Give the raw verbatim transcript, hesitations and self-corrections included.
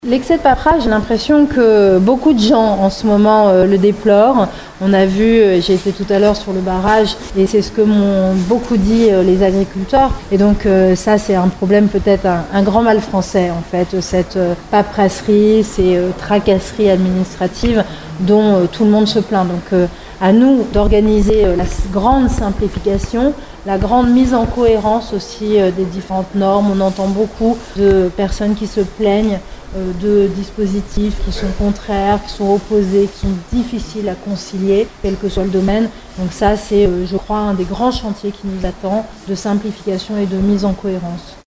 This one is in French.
L'excès de paperasse, j'ai l'impression que beaucoup de gens en ce moment euh, le déplorent. On a vu, euh, j'ai été tout à l'heure sur le barrage et c'est ce que m'ont beaucoup dit euh, les agriculteurs. Et donc euh, ça c'est un problème, peut-être un, un grand mal français en fait, cette euh, paperasserie, ces euh, tracasseries administratives dont euh, tout le monde se plaint. Donc euh, à nous d'organiser euh, la grande simplification, la grande mise en cohérence aussi euh, des différentes normes. On entend beaucoup de personnes qui se plaignent euh, de dispositifs qui sont contraires, qui sont opposés, qui sont difficiles à concilier, quel que soit le domaine. Donc ça, c'est, euh, je crois, un des grands chantiers qui nous attend de simplification et de mise en cohérence.